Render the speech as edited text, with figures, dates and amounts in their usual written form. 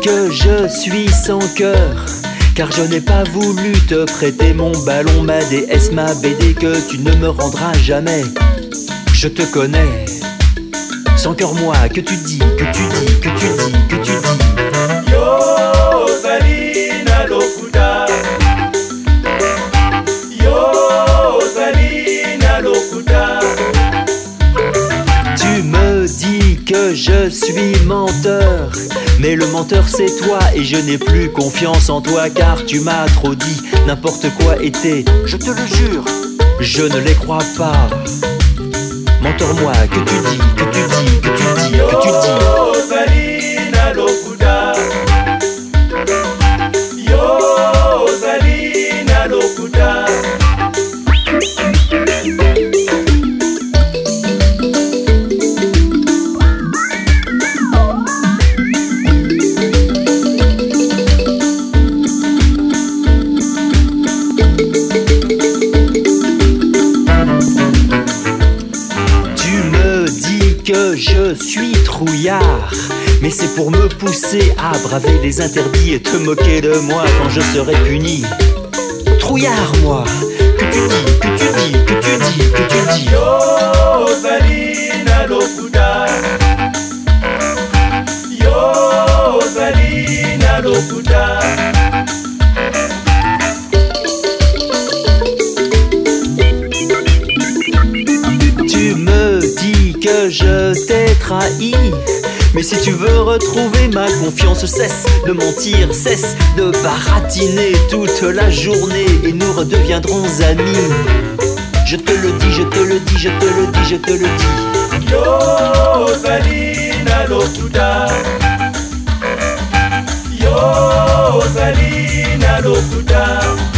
que je suis sans cœur, car je n'ai pas voulu te prêter mon ballon, ma déesse, ma BD que tu ne me rendras jamais. Je te connais, sans cœur moi, que tu dis, que tu dis, que tu dis, que tu dis. Yo Zalina Lokuta, Yo Zalina Lokuta. Tu me dis que je suis menteur, mais le menteur c'est toi et je n'ai plus confiance en toi, car tu m'as trop dit n'importe quoi était, je te le jure, je ne les crois pas. Menteur-moi, que tu dis, que tu dis, que tu dis, que tu dis. Yo Zalina Lokuta, Yo Zalina Lokuta. Que je suis trouillard, mais c'est pour me pousser à braver les interdits et te moquer de moi quand je serai puni. Trouillard moi, que tu dis, que tu dis, que tu dis, que tu dis. Yo Zalina Lokuta, Yo Zalina Lokuta. Tu me dis que je t'ai trahi, mais si tu veux retrouver ma confiance, cesse de mentir, cesse de baratiner toute la journée et nous redeviendrons amis. Je te le dis, je te le dis, je te le dis, je te le dis. Yo Zalina Lokuta, Yo Zalina Lokuta.